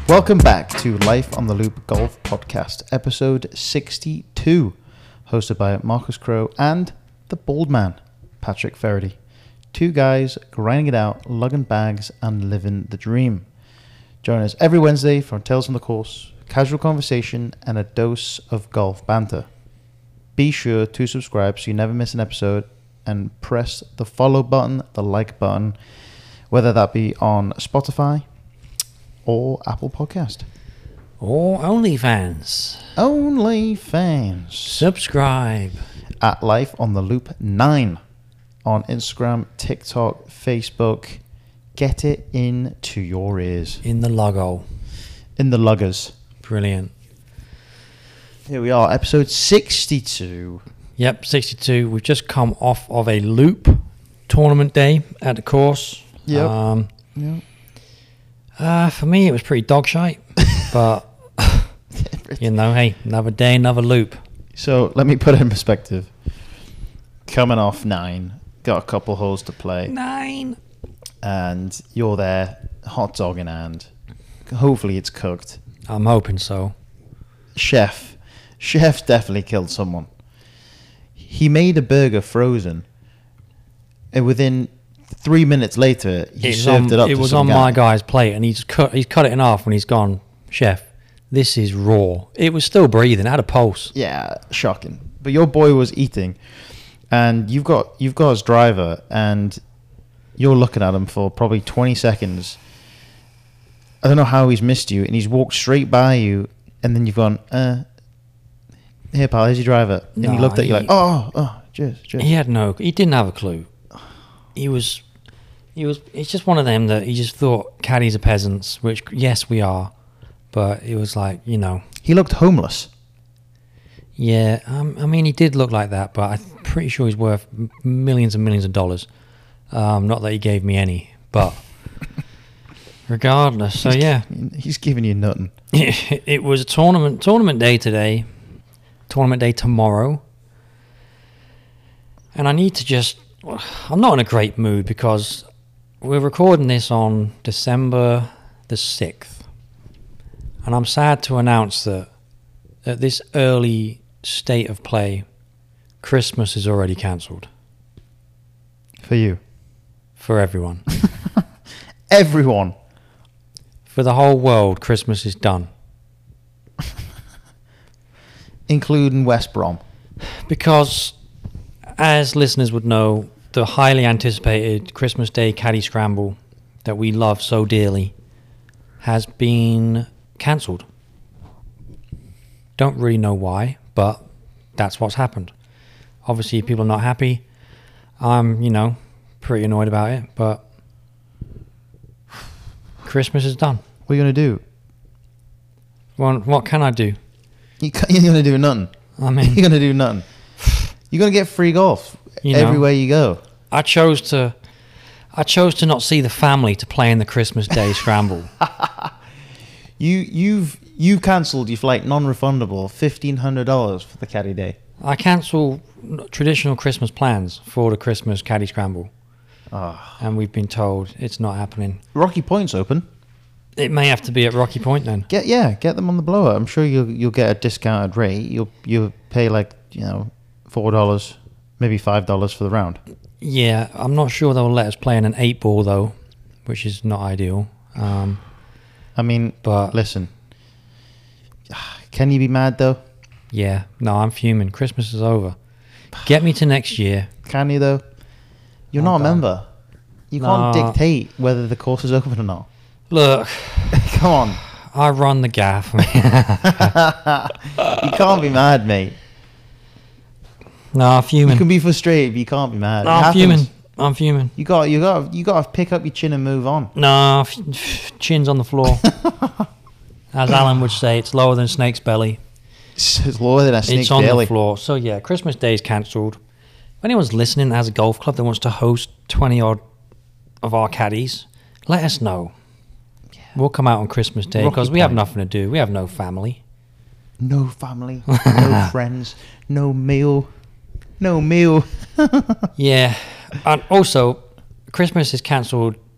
Welcome back to Life on the Loop Golf Podcast, episode 62, hosted by Marcus Crowe and the bald man, Patrick Faraday. Two guys grinding it out, lugging bags and living the dream. Join us every Wednesday for Tales from the Course, casual conversation and a dose of golf banter. Be sure to subscribe so you never miss an episode and press the follow button, the like button, whether that be on Spotify or Apple Podcast. Or OnlyFans. OnlyFans. Subscribe. At Life on the Loop 9 on Instagram, TikTok, Facebook. Get it into your ears. In the logo. In the luggers. Brilliant. Here we are, episode 62. Yep, 62. We've just come off of a loop tournament day at the course. Yep. For me, it was pretty dog shite, but you know, hey, another day, another loop. So let me put it in perspective. Coming off 9, got a couple holes to play. 9. And you're there, hot dog in hand. Hopefully it's cooked. I'm hoping so. Chef definitely killed someone. He made a burger frozen, and within 3 minutes later, he served it up. It was on my guy's plate, and he's cut it in half when he's gone, Chef, this is raw. It was still breathing, it had a pulse. Yeah, shocking. But your boy was eating, and you've got his driver, and you're looking at him for probably 20 seconds. I don't know how he's missed you, and he's walked straight by you, and then you've gone, here, pal, here's your driver. And he looked at you like, oh, cheers. He didn't have a clue. It's just one of them that he just thought caddies are peasants, which, yes, we are. But it was like, you know. He looked homeless. Yeah, I mean, he did look like that, but I'm pretty sure he's worth millions and millions of dollars. Not that he gave me any, but regardless. So, yeah. He's giving you nothing. It was a tournament day today, tournament day tomorrow. And I need to I'm not in a great mood because we're recording this on December the 6th. And I'm sad to announce that at this early state of play, Christmas is already cancelled. For you? For everyone. Everyone? For the whole world, Christmas is done. Including West Brom? Because, as listeners would know, the highly anticipated Christmas Day Caddy Scramble that we love so dearly has been cancelled. Don't really know why, but that's what's happened. Obviously, people are not happy. I'm, pretty annoyed about it, but Christmas is done. What are you going to do? Well, what can I do? You're going to do nothing. I mean... You're going to do nothing. You're going to get free golf everywhere you go. I chose to not see the family to play in the Christmas Day Scramble. You've cancelled your flight non-refundable $1,500 for the Caddy Day. I cancel traditional Christmas plans for the Christmas Caddy Scramble. And we've been told it's not happening. Rocky Point's open. It may have to be at Rocky Point then. Get them on the blower. I'm sure you'll get a discounted rate. You'll pay $4, maybe $5 for the round. Yeah, I'm not sure they'll let us play in an 8-ball though, which is not ideal. But listen, can you be mad though? Yeah, no, I'm fuming. Christmas is over. Get me to next year. Can you though? You're not a member. You can't dictate whether the course is open or not. Look, come on. I run the gaff. You can't be mad, mate. No, I'm fuming. You can be frustrated, but you can't be mad. No, I'm fuming. You got to pick up your chin and move on. No, chin's on the floor. As Alan would say, it's lower than a snake's belly. It's lower than a snake's belly. It's on the floor. So yeah, Christmas Day is cancelled. If anyone's listening that has a golf club that wants to host 20 odd of our caddies, let us know. Yeah. We'll come out on Christmas Day because we have nothing to do. We have no family. No family, no friends, no meal. No meal. Yeah. And also, Christmas is cancelled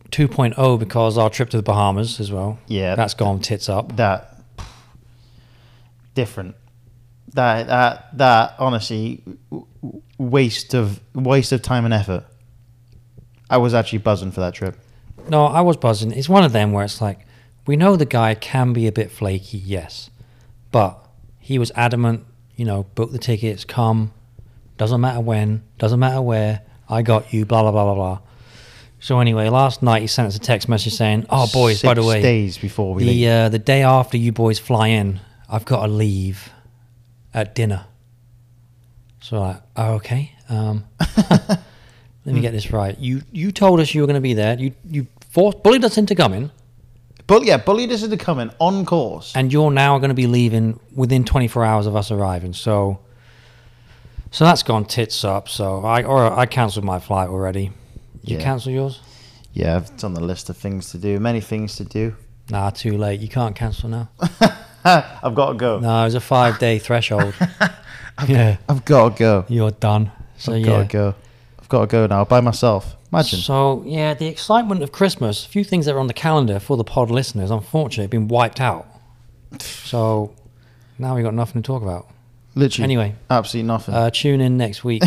2.0 because our trip to the Bahamas as well. Yeah. That's gone tits up. That different. That honestly, waste of time and effort. I was actually buzzing for that trip. No, I was buzzing. It's one of them where it's like, we know the guy can be a bit flaky, yes. But he was adamant, book the tickets, come. Doesn't matter when, doesn't matter where. I got you, blah, blah, blah, blah, blah. So anyway, last night he sent us a text message saying, oh, boys, by the way. 6 days before we leave. The day after you boys fly in, I've got to leave at dinner. So like, oh, okay. Let me get this right. You told us you were going to be there. You bullied us into coming. Bullied us into coming on course. And you're now going to be leaving within 24 hours of us arriving. So that's gone tits up. So I cancelled my flight already. You cancel yours? Yeah, it's on the list of things to do. Many things to do. Nah, too late. You can't cancel now. I've got to go. No, it's a 5-day threshold. I've got to go. You're done. So I've got to go. I've got to go now by myself. Imagine. So, yeah, the excitement of Christmas, a few things that are on the calendar for the pod listeners, unfortunately, have been wiped out. So, now we've got nothing to talk about. Literally. Anyway. Absolutely nothing. Tune in next week.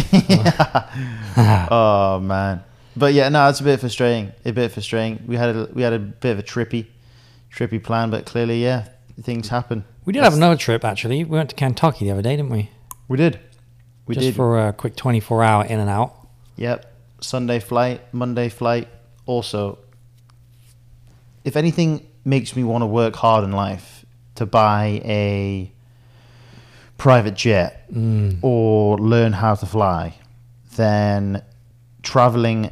Oh, man. But yeah, no, it's a bit frustrating. We had a bit of a trippy plan, but clearly, yeah, things happen. We did have another trip, actually. We went to Kentucky the other day, didn't we? We did. Just for a quick 24-hour in and out. Yep. Sunday flight, Monday flight. Also, if anything makes me want to work hard in life to buy a private jet or learn how to fly, then traveling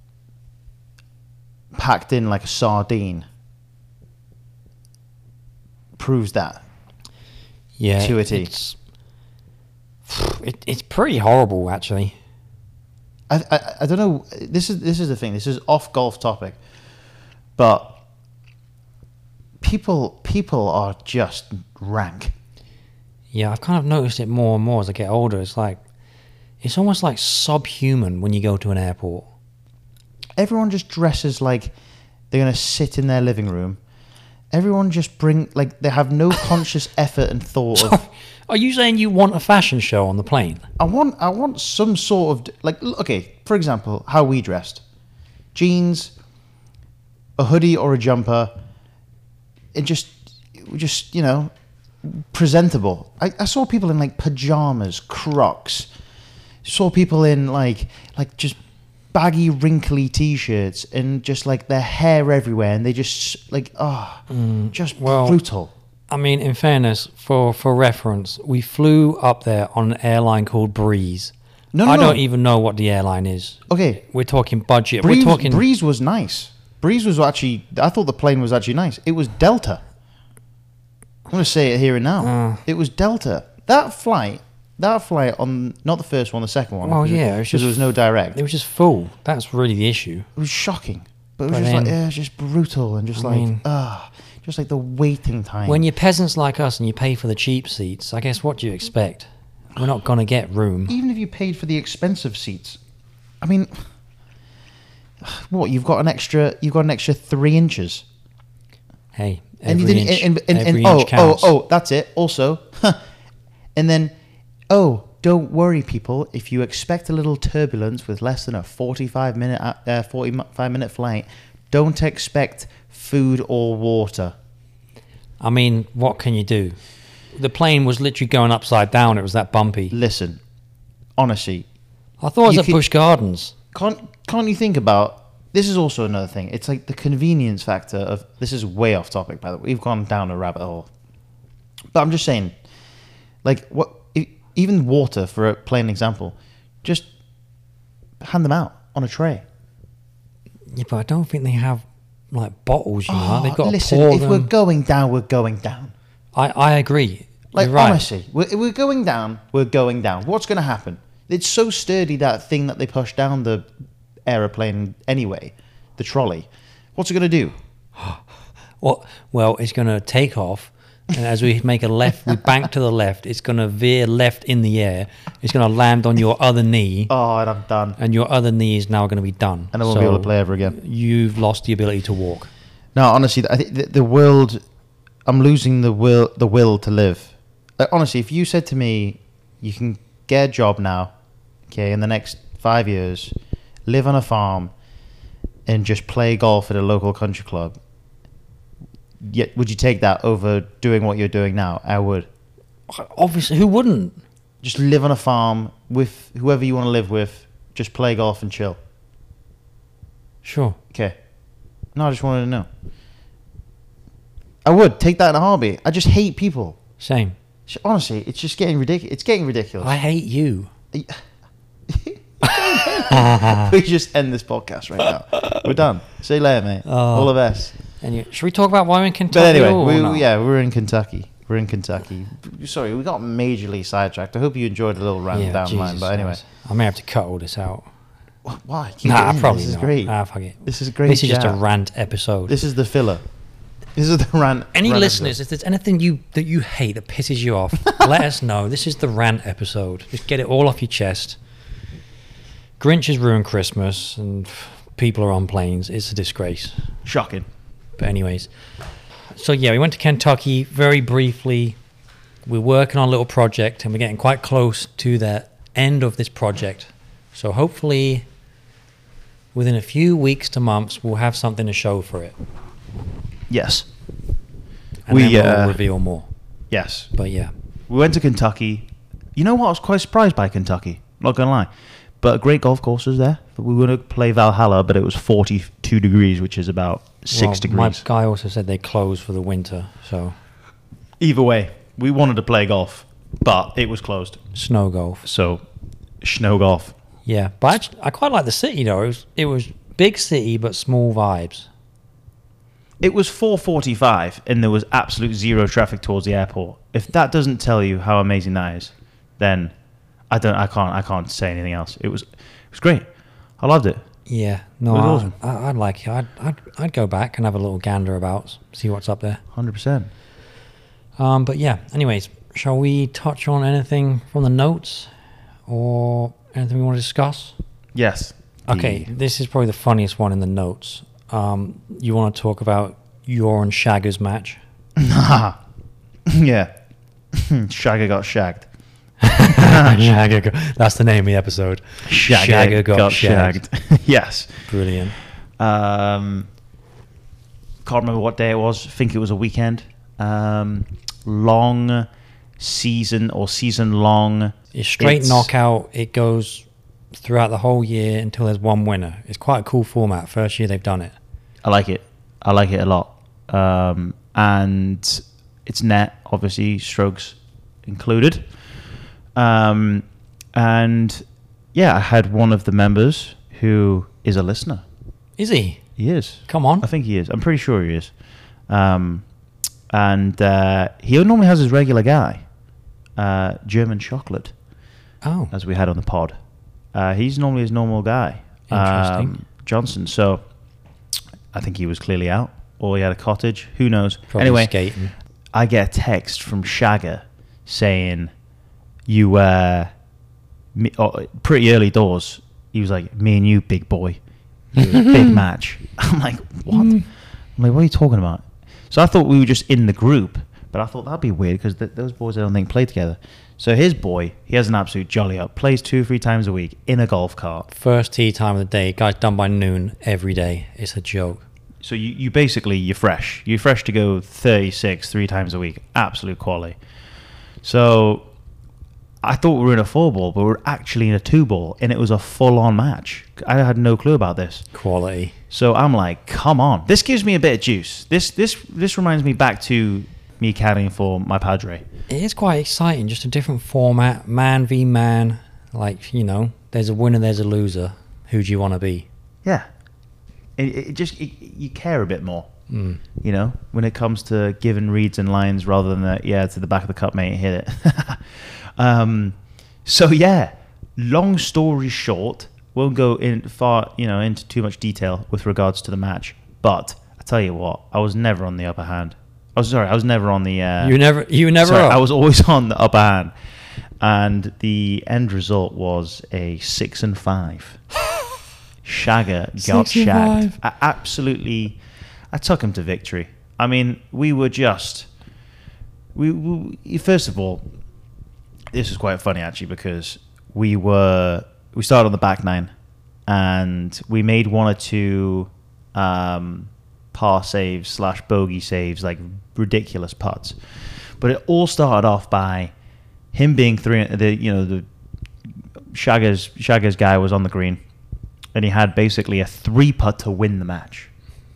packed in like a sardine proves that. Yeah. To a T. It's pretty horrible, actually. I don't know. This is the thing. This is off golf topic, but people are just rank. Yeah, I've kind of noticed it more and more as I get older. It's almost like subhuman when you go to an airport. Everyone just dresses like they're gonna sit in their living room. Everyone just they have no conscious effort and thought of. Are you saying you want a fashion show on the plane? I want some sort of okay, for example, how we dressed. Jeans, a hoodie or a jumper. Just presentable. I saw people in pajamas, Crocs. Saw people in like just baggy, wrinkly t-shirts and just their hair everywhere, and they just brutal. I mean, in fairness, for reference, we flew up there on an airline called Breeze. I don't even know what the airline is. Okay. We're talking budget. Breeze was nice. Breeze was actually, I thought the plane was actually nice. It was Delta. I'm going to say it here and now. It was Delta. That flight on, not the first one, the second one. Well, yeah. Because there was no direct. It was just full. That's really the issue. It was shocking. But it was it was just brutal and just just the waiting time. When you're peasants like us and you pay for the cheap seats, I guess what do you expect? We're not going to get room. Even if you paid for the expensive seats, I mean, what, you've got an extra 3 inches. Hey, every inch counts. Oh, that's it. Also, and then, don't worry, people. If you expect a little turbulence with less than a 45-minute flight, don't expect food or water. I mean, what can you do? The plane was literally going upside down. It was that bumpy. Listen, honestly, I thought it was at Busch Gardens. Can't you think about, this is also another thing. It's the convenience factor of, this is way off topic, by the way. We've gone down a rabbit hole. But I'm just saying, even water, for a plain example, just hand them out on a tray. Yeah, but I don't think they have bottles, They've got to listen, pour if them. we're going down, we're going down. I agree. You're right. Honestly, we're going down, we're going down. What's going to happen? It's so sturdy, that thing that they push down the aeroplane anyway, the trolley. What's it going to do? Well, it's going to take off, And as we make a left, we bank to the left. It's going to veer left in the air. It's going to land on your other knee. Oh, and I'm done. And your other knee is now going to be done. And I won't be able to play ever again. You've lost the ability to walk. No, honestly, I think the world... I'm losing the will to live. Honestly, if you said to me, you can get a job now, okay, in the next 5 years, live on a farm, and just play golf at a local country club, yet would you take that over doing what you're doing now? I would. Obviously, who wouldn't? Just live on a farm with whoever you want to live with, just play golf and chill. Sure. Okay. No, I just wanted to know. I would take that in a heartbeat. I just hate people. Same. Honestly, it's just getting ridiculous. It's getting ridiculous. I hate you. We just end this podcast right now. We're done. See you later, mate. All the best. And should we talk about why we're in Kentucky? But anyway, we're in Kentucky. We're in Kentucky. Sorry, we got majorly sidetracked. I hope you enjoyed the little rant down the line. But anyway, I may have to cut all this out. Why? Probably This is not. great. Fuck it. This is great. This is just a rant episode. This is the filler. This is the rant. Any rant listeners, episode. if there's anything that you hate that pisses you off, let us know. This is the rant episode. Just get it all off your chest. Grinch has ruined Christmas, and people are on planes. It's a disgrace. Shocking. But anyways, so yeah, we went to Kentucky very briefly. We're working on a little project, and we're getting quite close to the end of this project. So hopefully, within a few weeks to months, we'll have something to show for it. Yes. And then we'll reveal more. Yes. But yeah. We went to Kentucky. You know what? I was quite surprised by Kentucky. Not going to lie. But great golf courses there. We were going to play Valhalla, but it was 42 degrees, which is about 6 degrees. My guy also said they closed for the winter, so... Either way, we wanted to play golf, but it was closed. Snow golf. So, snow golf. Yeah, but I quite like the city, though. It was big city, but small vibes. It was 4:45, and there was absolute zero traffic towards the airport. If that doesn't tell you how amazing that is, then I can't say anything else. It was great. I loved it. Yeah, no, awesome. I'd like it. I'd go back and have a little gander about, see what's up there. 100%. But yeah, anyways, shall we touch on anything from the notes or anything we want to discuss? Yes. Okay, this is probably the funniest one in the notes. You want to talk about your and Shagger's match? Yeah. Shagger got shagged. That's the name of the episode. Shagger got shagged. Yes. Brilliant. Can't remember what day it was. I think it was a weekend. Long season or season long. It's straight knockout. It goes throughout the whole year until there's one winner. It's quite a cool format. First year they've done it. I like it. I like it a lot. And it's net, obviously, strokes included. And yeah, I had one of the members who is a listener. Is he? He is. Come on. I think he is. I'm pretty sure he is. And he normally has his regular guy, German Chocolate. Oh. As we had on the pod. He's normally his normal guy. Interesting. Johnson. So I think he was clearly out, or he had a cottage. Who knows? Probably anyway, skating. I get a text from Shagger saying, "You pretty early doors." He was like, "Me and you, big boy, big match." I'm like, "What?" I'm like, "What are you talking about?" So I thought we were just in the group, but I thought that'd be weird because those boys I don't think play together. So his boy, he has an absolute jolly up, plays 2-3 times a week in a golf cart. First tee time of the day, guy's done by noon every day. It's a joke. So you basically, you're fresh. You're fresh to go 36 3 times a week. Absolute quality. So I thought we were in a 4-ball, but we were actually in a 2-ball, and it was a full-on match. I had no clue about this. Quality. So I'm like, come on. This gives me a bit of juice. This reminds me back to me caddying for my Padre. It is quite exciting, just a different format, man v man. Like, there's a winner, there's a loser. Who do you want to be? Yeah. You care a bit more, when it comes to giving reads and lines rather than to the back of the cup, mate, hit it. So yeah, long story short, won't go into too much detail with regards to the match, but I tell you what, I was never on the upper hand. Oh, sorry, I was never on the. You never. Sorry, Up. I was always on the upper hand, and the end result was a 6 and 5. Shagger got 6 and shagged. 5. I took him to victory. I mean, we were just. We first of all, this is quite funny actually because we started on the back nine, and we made 1 or 2 par saves / bogey saves, like ridiculous putts. But it all started off by him being the Shagger's guy was on the green, and he had basically a 3 putt to win the match.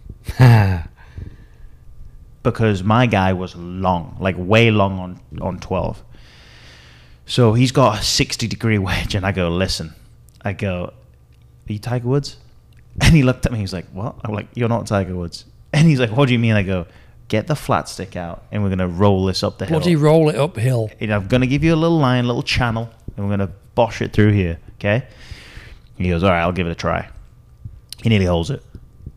Because my guy was long, like way long on 12. So he's got a 60-degree wedge, and I go, listen. I go, are you Tiger Woods? And he looked at me, he was like, what? I'm like, you're not Tiger Woods. And he's like, what do you mean? I go, get the flat stick out, and we're going to roll this up the hill. Bloody roll it uphill. And I'm going to give you a little line, a little channel, and we're going to bosh it through here, okay? He goes, all right, I'll give it a try. He nearly holds it.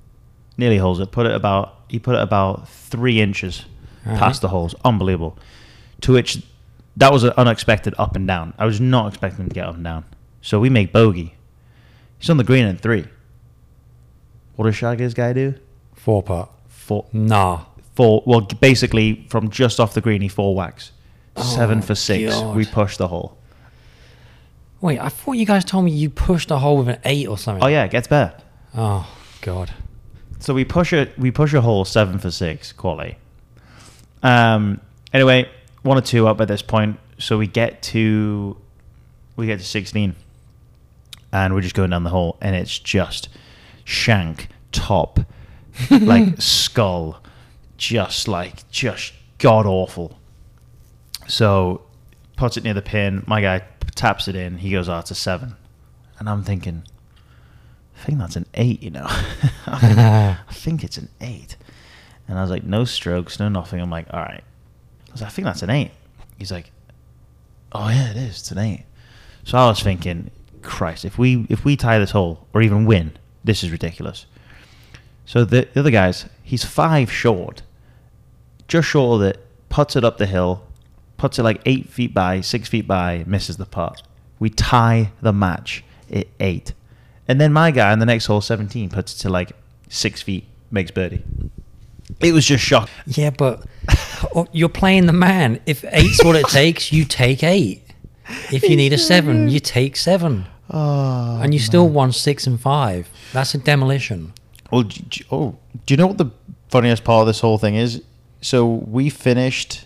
He put it about 3 inches past the holes. Unbelievable. To which, that was an unexpected up and down. I was not expecting him to get up and down. So we make bogey. He's on the green in 3. What does Shagger's guy do? 4 putt. 4. Nah. 4. Well, basically, from just off the green, he 4 whacks. 7 for 6. God. We pushed the hole. Wait, I thought you guys told me you pushed a hole with an 8 or something. Oh, yeah, it gets better. Oh, God. So we push a hole 7 for 6, quality. Anyway, 1 or 2 up at this point. So we get to 16, and we're just going down the hole, and it's just shank, top, like skull, just god awful. So puts it near the pin. My guy taps it in. He goes, oh, it's a 7, and I'm thinking, I think that's an 8, you know. I think it's an 8. And I was like, no strokes, no nothing. I'm like, all right. I was like, I think that's an 8. He's like, oh yeah, it is. It's an 8. So I was thinking, Christ, if we tie this hole or even win, this is ridiculous. So the other guys, he's 5 short, just short of it, puts it up the hill, puts it like 8 feet by, 6 feet by, misses the putt. We tie the match at 8. And then my guy on the next hole, 17, puts it to like 6 feet, makes birdie. It was just shocking. Yeah, but you're playing the man. If 8's what it takes, you take 8. If you need a 7, you take 7. Oh, and you still won 6 and 5. That's a demolition. Well, do you know what the funniest part of this whole thing is? So we finished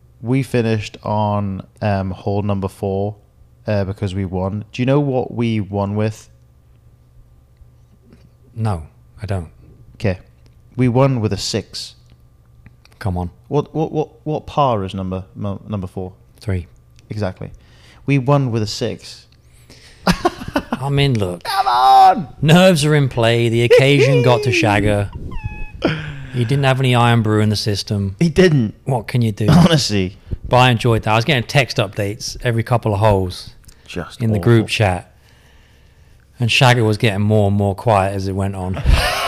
on hole number 4 because we won. Do you know what we won with? No, I don't. Okay, we won with a 6. Come on. What par is number 4? 3. Exactly. We won with a 6. I mean, look. Come on! Nerves are in play. The occasion got to Shagger. He didn't have any iron brew in the system. He didn't. What can you do? Honestly. But I enjoyed that. I was getting text updates every couple of holes Just in the awful. group chat. And Shagger was getting more and more quiet as it went on.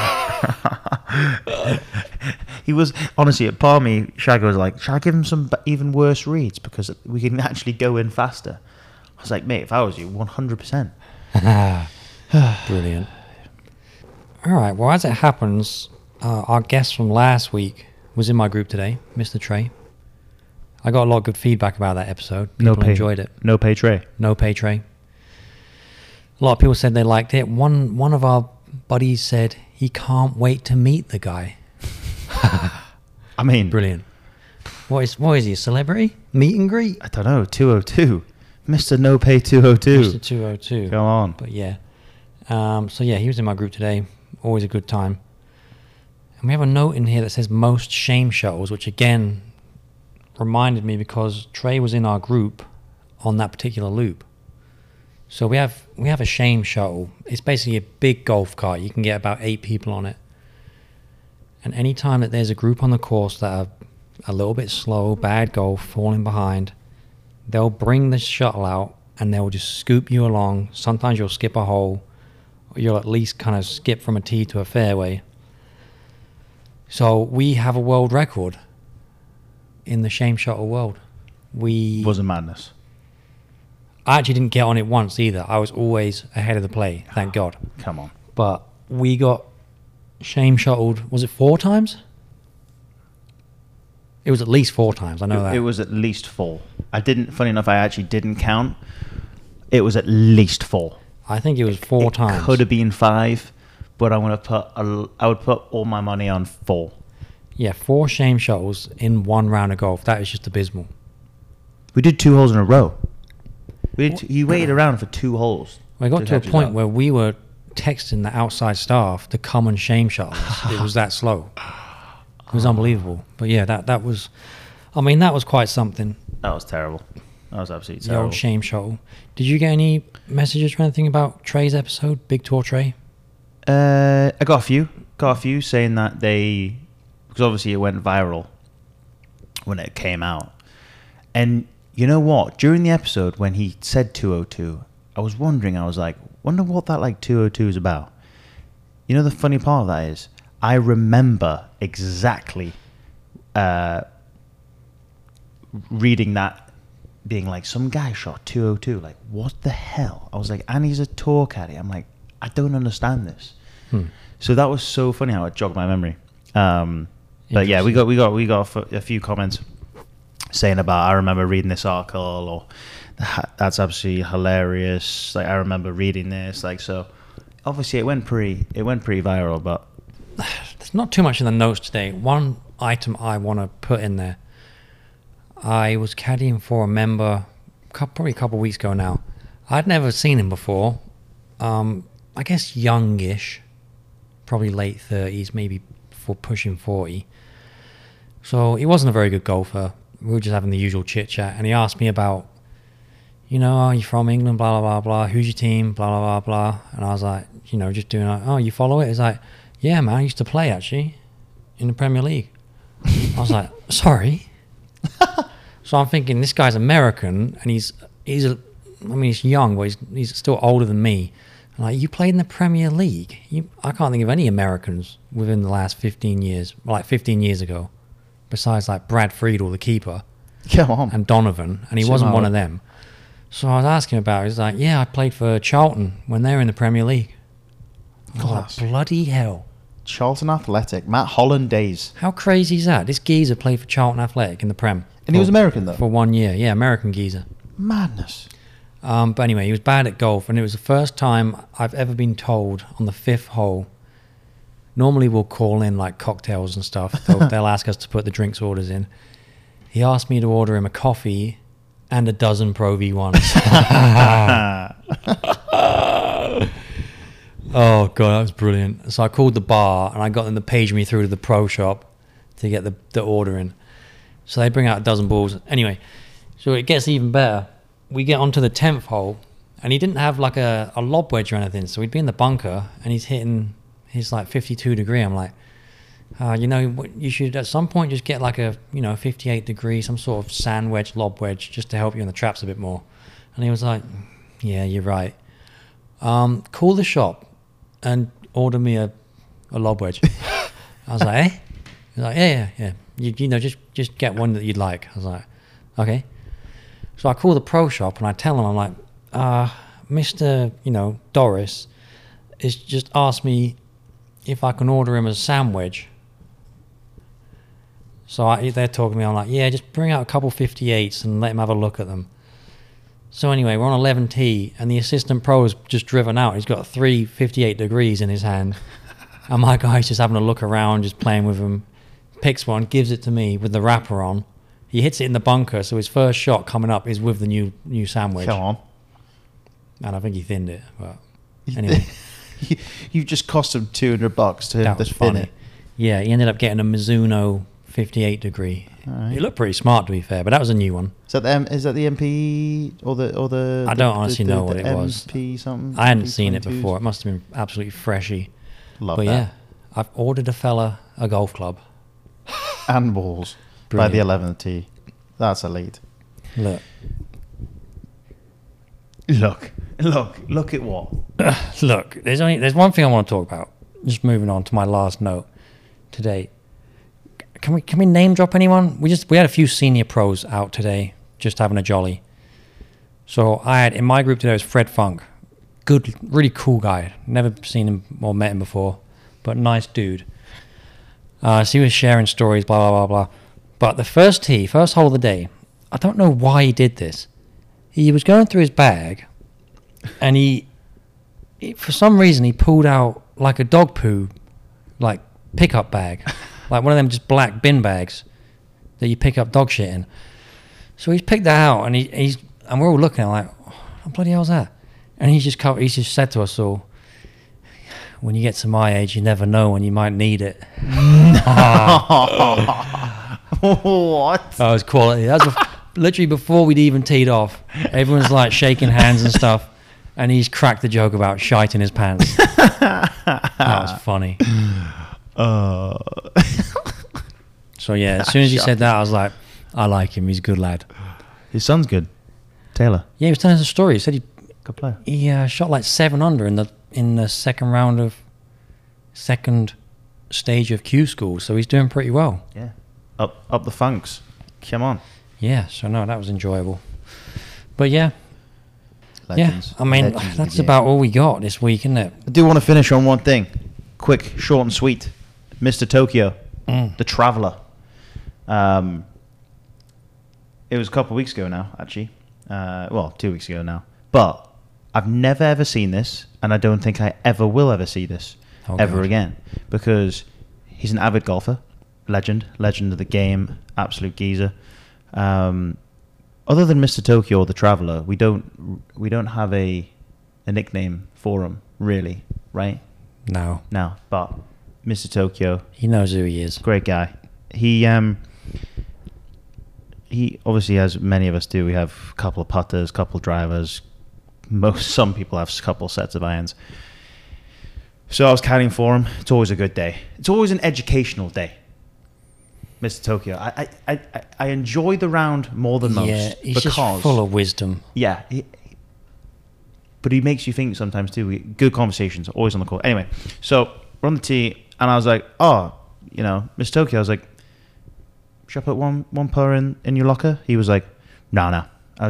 He was, honestly, at par me, Shagger was like, should I give him some even worse reads because we can actually go in faster? I was like, mate, if I was you, 100%. Brilliant. All right. Well, as it happens, our guest from last week was in my group today, Mr. Trey. I got a lot of good feedback about that episode. People enjoyed it. No pay Trey. No pay Trey. A lot of people said they liked it. One of our buddies said he can't wait to meet the guy. I mean, Brilliant. What is he, a celebrity? Meet and greet? I don't know, 202. Mr. No Pay 202. Mr. 202. Come on. But yeah. So yeah, he was in my group today. Always a good time. And we have a note in here that says most shame shuttles, which again reminded me because Trey was in our group on that particular loop. So we have a shame shuttle. It's basically a big golf cart. You can get about 8 people on it. And any time that there's a group on the course that are a little bit slow, bad golf, falling behind, they'll bring the shuttle out and they'll just scoop you along. Sometimes you'll skip a hole, or you'll at least kind of skip from a tee to a fairway. So we have a world record. in the Shame Shuttle world. Was a madness. I actually didn't get on it once either. I was always ahead of the play, thank God. Come on. But we got Shame Shuttled, was it 4 times? It was at least 4 times, I know that. It was at least 4. Funny enough, I actually didn't count. It was at least 4. I think it was 4 times. It could have been 5, but I would put all my money on 4. Yeah, 4 Shame Shuttles in 1 round of golf. That is just abysmal. We did 2 holes in a row. You waited around for 2 holes. I got to a point where we were texting the outside staff to come and Shame Shuttle us. It was that slow. It was unbelievable. But yeah, that was quite something. That was terrible. That was absolutely The terrible. old Shame Shuttle. Did you get any messages or anything about Trey's episode, Big Tour Trey? I got a few saying that because obviously it went viral when it came out. And you know what? During the episode when he said 202, I was wondering, wonder what that 202 is about. You know, the funny part of that is, I remember exactly reading that, being like, some guy shot 202. Like, what the hell? I was like, and he's a tour caddy. I'm like, I don't understand this. So that was so funny how it jogged my memory. But yeah, we got a few comments saying about, I remember reading this article, or that's absolutely hilarious. Like, I remember reading this. Like, so obviously it went pretty viral, but there's not too much in the notes today. One item I want to put in there. I was caddying for a member probably a couple of weeks ago now. I'd never seen him before. I guess youngish, probably late 30s, maybe for pushing 40. So he wasn't a very good golfer. We were just having the usual chit chat, and he asked me about, are you from England, blah, blah, blah, blah, who's your team, blah, blah, blah, blah. And I was like, just doing you follow it? He's like, yeah, man, I used to play actually in the Premier League. I was like, sorry? So I'm thinking, this guy's American, and he's young, but he's still older than me. I'm like, you played in the Premier League? I can't think of any Americans within the last 15 years, like 15 years ago, besides like Brad Friedel, the keeper, come on, and Donovan, and he wasn't one of them. So I was asking about it. He's like, yeah, I played for Charlton when they were in the Premier League. I was like, bloody hell. Charlton Athletic, Matt Holland days. How crazy is that? This geezer played for Charlton Athletic in the Prem. And he was American, though? For 1 year. Yeah, American geezer. Madness. But anyway, he was bad at golf, and it was the first time I've ever been told on the 5th hole. Normally we'll call in like cocktails and stuff. They'll ask us to put the drinks orders in. He asked me to order him a coffee and a dozen Pro V1s. Oh, God, that was brilliant. So I called the bar, and I got them to page me through to the pro shop to get the order in. So they bring out a dozen balls. Anyway, so it gets even better. We get onto the 10th hole, and he didn't have like a lob wedge or anything. So he'd be in the bunker, and he's hitting his like 52 degree. I'm like, you should at some point just get like a 58 degree, some sort of sand wedge, lob wedge, just to help you in the traps a bit more. And he was like, yeah, you're right. Call the shop and order me a lob wedge. I was like, eh? He's like, yeah. Just get one that you'd like. I was like, okay. So I call the pro shop and I tell him, I'm like, Mr. Doris is just asked me if I can order him a sandwich. So they're talking to me. I'm like, yeah, just bring out a couple 58s and let him have a look at them. So anyway, we're on 11T, and the assistant pro has just driven out. He's got 3 58 degrees in his hand. And my guy's just having a look around, just playing with them. Picks one, gives it to me with the wrapper on. He hits it in the bunker, so his first shot coming up is with the new sandwich. Come on. And I think he thinned it, but anyway. You just cost him $200 to him to thin it. Yeah, he ended up getting a Mizuno 58 degree. Right. He looked pretty smart, to be fair, but that was a new one. Is that the MP or the? I don't honestly know what it was. MP something. I hadn't seen it before. It must have been absolutely freshy. Love but that. Yeah, I've ordered a fella a golf club and balls by the 11th tee. That's elite. Look at what? Look, there's one thing I want to talk about. Just moving on to my last note today. can we name drop anyone? We had a few senior pros out today, just having a jolly. So I had in my group today was Fred Funk, good, really cool guy. Never seen him or met him before, but nice dude. So he was sharing stories, blah blah blah blah. But the first hole of the day, I don't know why he did this. He was going through his bag, and he for some reason he pulled out like a dog poo, like pickup bag, like one of them just black bin bags that you pick up dog shit in. So he's picked that out, and and we're all looking at him like, what bloody hell's that? And he's just said to us all, when you get to my age, you never know when you might need it. What? That was quality. That was literally before we'd even teed off. Everyone's like shaking hands and stuff, and he's cracked the joke about shite in his pants. That was funny. So yeah, as soon as he said that, I was like, I like him. He's a good lad. His son's good, Taylor. Yeah, he was telling us a story. He said Good player. he shot like 7 under in the second stage of Q school, so he's doing pretty well. Yeah, up the funks. Come on. Yeah, so no, that was enjoyable. But yeah, Legends. yeah. I mean, Legends of the that's game. about all we got this week, isn't it? I do want to finish on one thing. Quick, short and sweet. Mr. Tokyo, the Traveller. It was a couple of weeks ago now, actually. 2 weeks ago now. But I've never ever seen this, and I don't think I ever will ever see this ever again, because he's an avid golfer, legend of the game, absolute geezer. Other than Mr. Tokyo or the Traveller, we don't have a nickname for him, really, right? No, But Mr. Tokyo, he knows who he is. great guy. He obviously, as many of us do, we have a couple of putters, couple of drivers. Some people have a couple sets of irons. So I was caddying for him. It's always a good day. It's always an educational day. Mr. Tokyo. I enjoy the round more than most. Yeah, he's because, just full of wisdom. Yeah. But he makes you think sometimes too. Good conversations, always on the court. Anyway, so we're on the tee, and I was like, Mr. Tokyo, I was like, should I put one putter in your locker? He was like, no.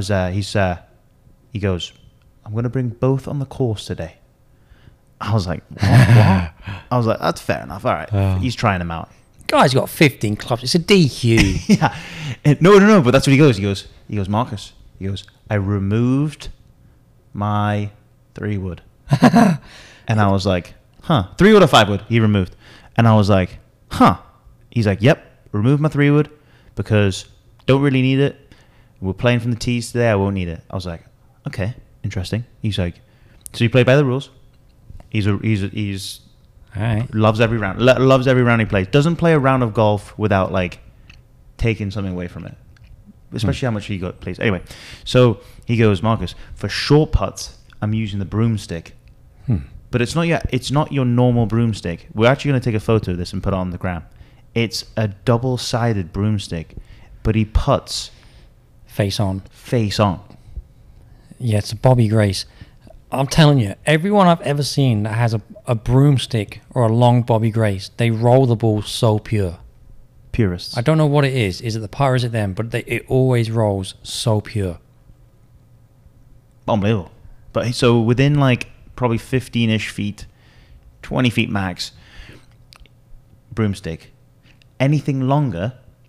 He goes, I'm going to bring both on the course today. I was like, what? I was like, that's fair enough. All right. Oh. He's trying them out. Guy's got 15 clubs. It's a DQ. Yeah. No, but that's what he goes. He goes, Marcus, I removed my 3-wood. And I was like, 3-wood or 5-wood? He removed. And I was like, He's like, yep, remove my 3-wood because don't really need it. We're playing from the tees today. I won't need it. I was like, okay, interesting. He's like, so you play by the rules. He's All right. loves every round. Loves every round he plays. Doesn't play a round of golf without like taking something away from it. Especially how much he plays. Anyway, so he goes, Marcus, for short putts, I'm using the broomstick. But it's not your normal broomstick. We're actually going to take a photo of this and put it on the gram. It's a double-sided broomstick, but he putts Face on. Yeah, it's a Bobby Grace. I'm telling you, everyone I've ever seen that has a broomstick or a long Bobby Grace, they roll the ball so pure. Purists. I don't know what it is. Is it the putter? Is it them? But it always rolls so pure. Unbelievable. But so within like probably 15-ish feet, 20 feet max, broomstick. Anything longer,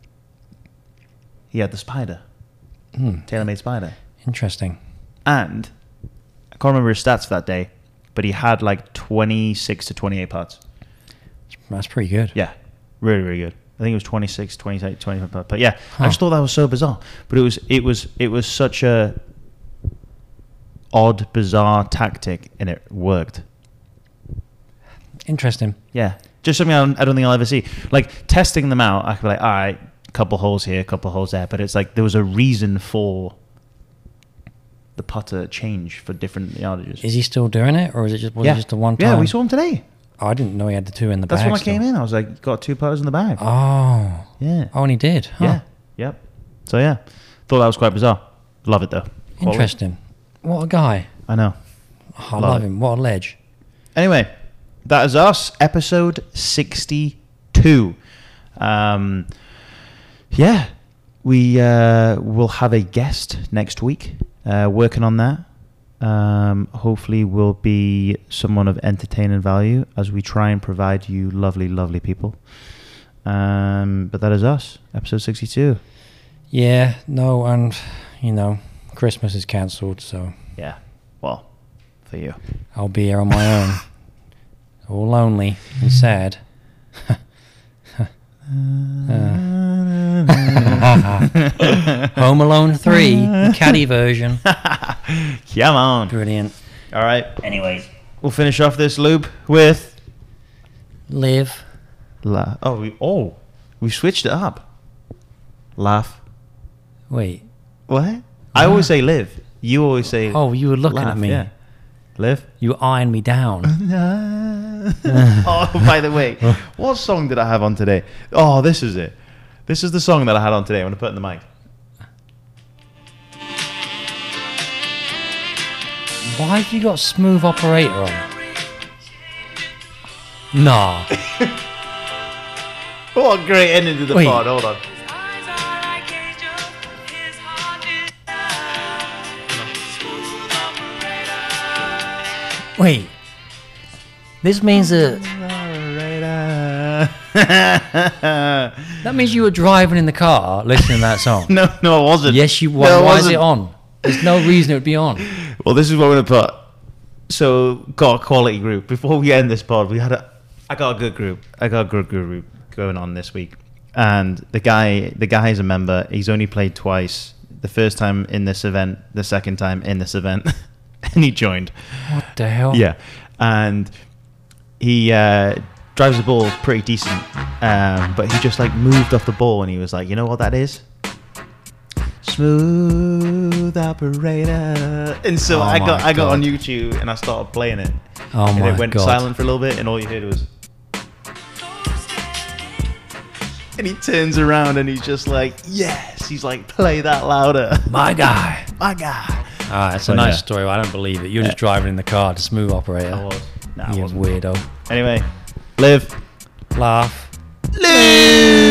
he had the spider. Tailor-made spider. Interesting. And I can't remember his stats for that day, but he had like 26 to 28 putts. That's pretty good. Yeah, really, really good. I think it was 26, 28, 25 putts. But yeah, I just thought that was so bizarre. But it was such a odd, bizarre tactic, and it worked. Interesting. Yeah, just something I don't think I'll ever see. Like testing them out, I could be like, all right, couple holes here, couple holes there, but it's like there was a reason for the putter change for different yardages. Is he still doing it, or is it just was it just the one time? Yeah, we saw him today. Oh, I didn't know he had the 2 in the That's bag. when I came in. I was like, got 2 putters in the bag. Oh. Yeah. Oh, and he did. Huh. Yeah. Yep. So yeah, thought that was quite bizarre. Love it though. Quality. Interesting. What a guy. I know. Oh, I love him. What a ledge. Anyway, that is us. Episode 62. Yeah, we will have a guest next week. Working on that. Hopefully will be someone of entertaining value as we try and provide you lovely, lovely people. But that is us, episode 62. Yeah, no, and, you know, Christmas is cancelled, so... Yeah, well, for you. I'll be here on my own. All lonely and sad. Home Alone 3, the caddy version. Come on. Brilliant. All right. Anyways, we'll finish off this loop with Live. We switched it up. Laugh. Wait. What? I always say live. You always say. Oh, you were looking laugh, at me. Yeah. Live. You were eyeing me down. Oh, by the way, what song did I have on today? Oh, this is it. This is the song that I had on today. I'm going to put it in the mic. Why have you got Smooth Operator on? Nah. What a great ending to the Wait. pod. Hold on. Wait. This means that... That means you were driving in the car listening to that song. No, I wasn't. Yes, you were. No, I Why is wasn't. it on? There's no reason it would be on. Well, this is what we're going to put. So, got a quality group. Before we end this pod, I got a good group. I got a good group going on this week. And the guy is a member. He's only played twice. The first time in this event, the second time in this event. And he joined. What the hell? Yeah. And he drives the ball pretty decent. But he just like moved off the ball and he was like, you know what that is? Smooth Operator. And so I got on YouTube and I started playing it. Oh and my it went God. silent for a little bit and all you heard was... And he turns around and he's just like, yes. He's like, play that louder. My guy. My guy. It's a But nice yeah. story. I don't believe it. You're just driving in the car to Smooth Operator. I was. Nah, I You wasn't. weirdo. Anyway, live. Laugh. Live.